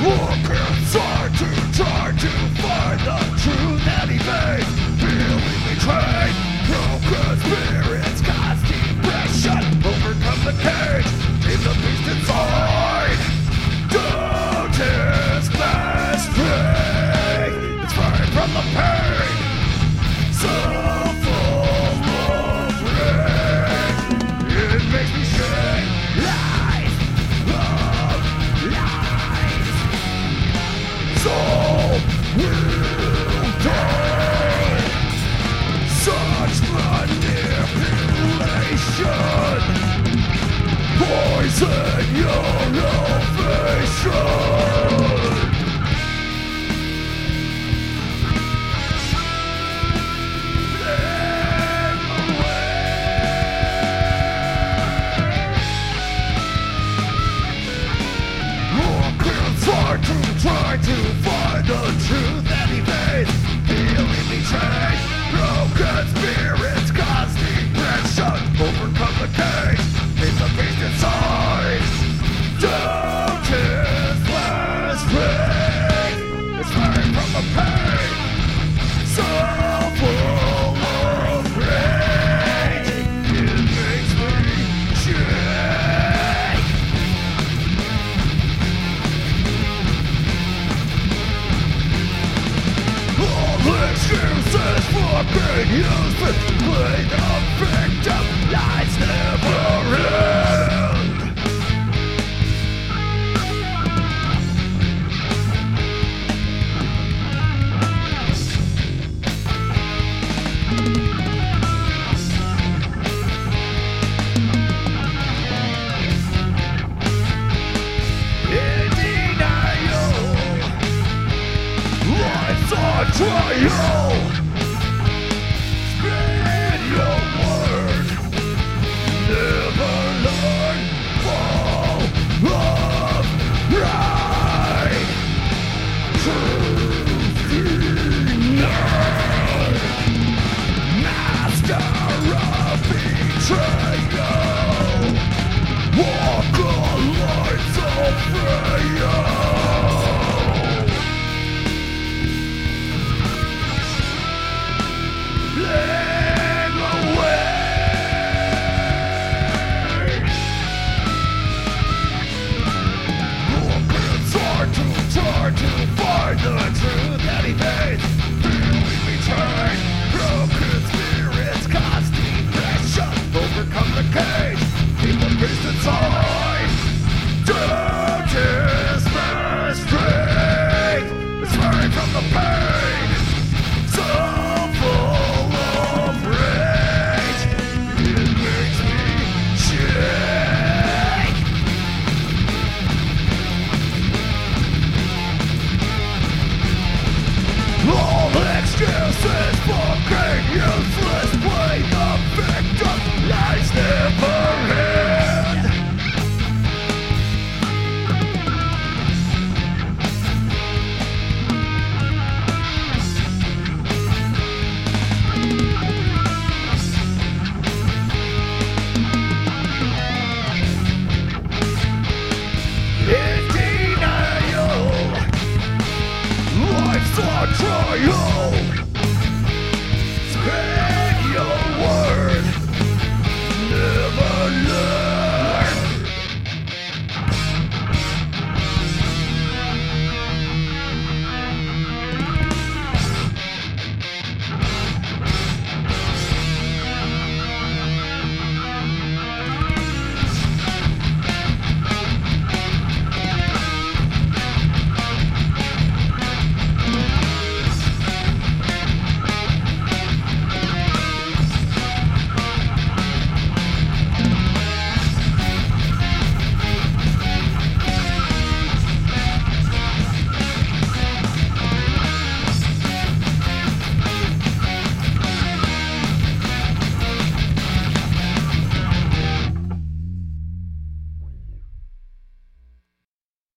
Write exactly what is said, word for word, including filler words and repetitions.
Look inside to try to find the truth that he made. Feeling betrayed, broken spirits cause depression. Overcome the cage in the beast inside. Doubt his best friend. It's free from the pain. So full of rain. It makes me shake. Lies of lies. Soul will die. Such manipulation. Poison your ovation. Hard to try to find the truth that he made. Feeling betrayed, broken spirits cause depression. Overcome the cage in the beast inside. Doubt his last breath. It's free from the pain. So full of rage. It makes me shake. Excuses for being used to play the victim. Lies never end. In denial, life's on trial.